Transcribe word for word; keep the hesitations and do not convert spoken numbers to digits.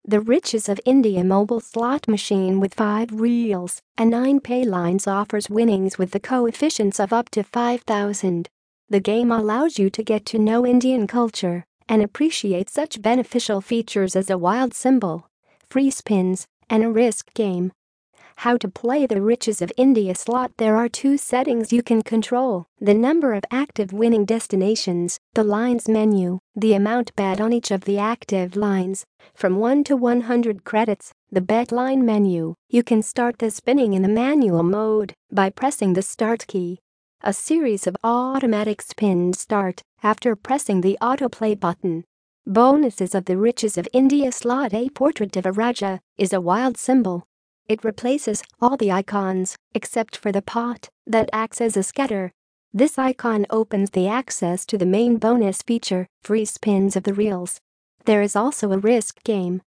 The Riches of India mobile slot machine with five reels and nine pay lines offers winnings with the coefficients of up to five thousand. The game allows you to get to know Indian culture and appreciate such beneficial features as a wild symbol, free spins, and a risk game. How to play the Riches of India slot. There are two settings you can control: the number of active winning destinations, the lines menu, the amount bet on each of the active lines. From one to one hundred credits, the bet line menu. You can start the spinning in the manual mode by pressing the start key. A series of automatic spins start after pressing the autoplay button. Bonuses of the Riches of India slot. A portrait of a Raja is a wild symbol. It replaces all the icons except for the pot that acts as a scatter. This icon opens the access to the main bonus feature, free spins of the reels. There is also a risk game